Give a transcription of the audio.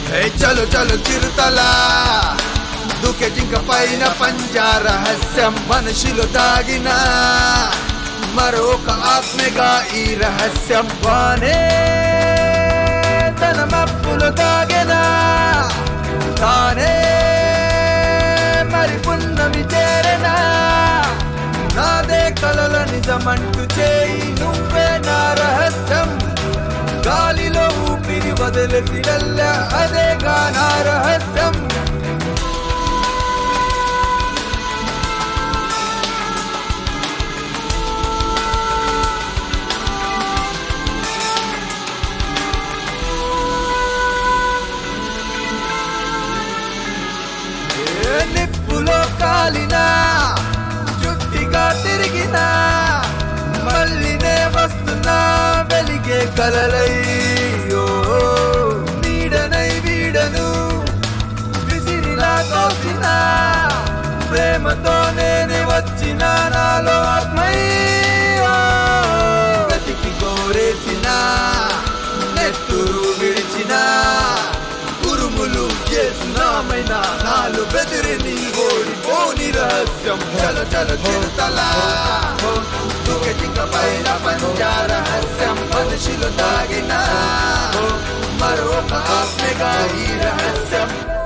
హే చలో చలో చిరుతలా దుకే జింక పైన పంజా రహస్యం మనిషిలో దాగిన మరొక ఆత్మగా ఈ రహస్యం వానే తన మప్పులు దాగెనా తానే మరి పున్నమి చేరెనా నాదే కలల నిజమంటూ చేయి నువ్వే నా రహస్యం గాలిలో ఊపిరి వదిలిసిడల్లా అదేగా నా రహస్యం నిప్పులో కాలినా చుట్టిగా తిరిగినా మళ్ళీనే వస్తున్నా వెలిగే కలలయ్యో నీడనై వీడను విసిరిలా తోసినా ప్రేమతో నేనే వచ్చిన నాలో ఆత్మయ్యో గతికి కోరేసిన నెత్తురు విడిచినా ఉరుములు చేసినామైనా నాలు బెదిరిని ఓడిపోని రహస్యం చల చల చిరుతలా దుకే జింక పైన పంజా రహస్యం మనిషిలో దాగిన మరొక ఆత్మగా ఈ రహస్యం